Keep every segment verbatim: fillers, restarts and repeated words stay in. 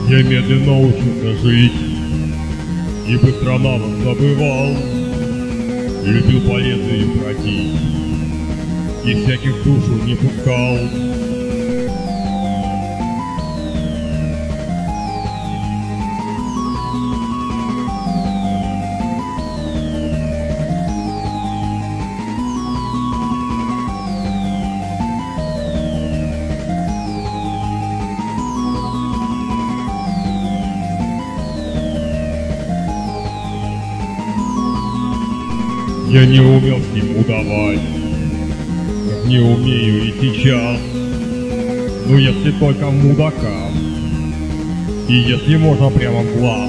Я медленно учился жить и быстро навык забывал. Любил поэзию бродить и всяких в душу не пускал. Я не умел с ним удавать, как не умею и сейчас. Но если только мудакам, и если можно прямо в глаз.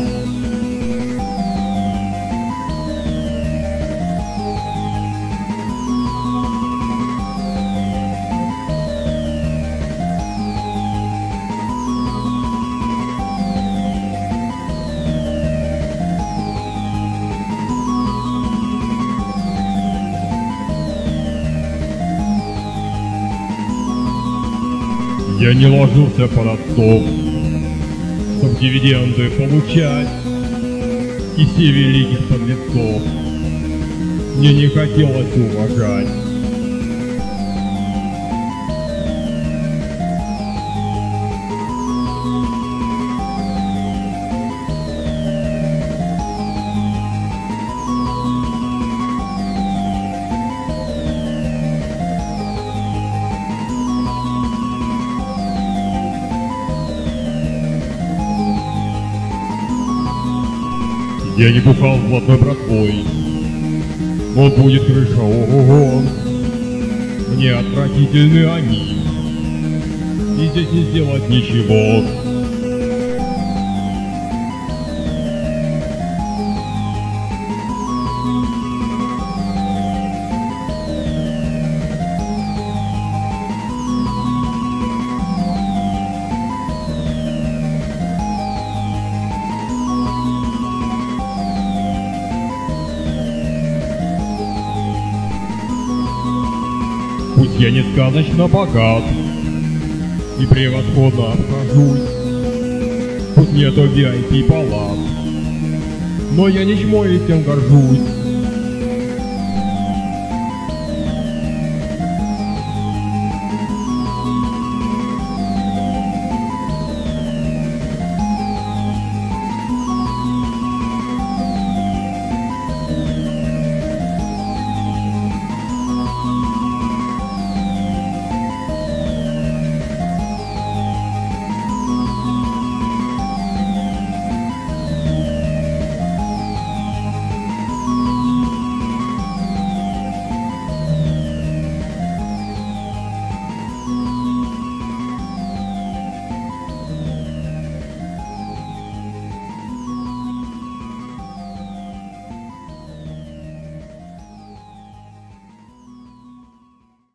Я не ложился под отцов, чтоб дивиденды получать, и все великих подлецов мне не хотелось уважать. Я не бухал золотой братвой, но будет крыша, ого-го. Мне отвратительны они, и здесь не сделать ничего. Пусть я не сказочно богат и превосходно обхожусь, пусть нету ви ай пи палат, но я не чмо и тем горжусь.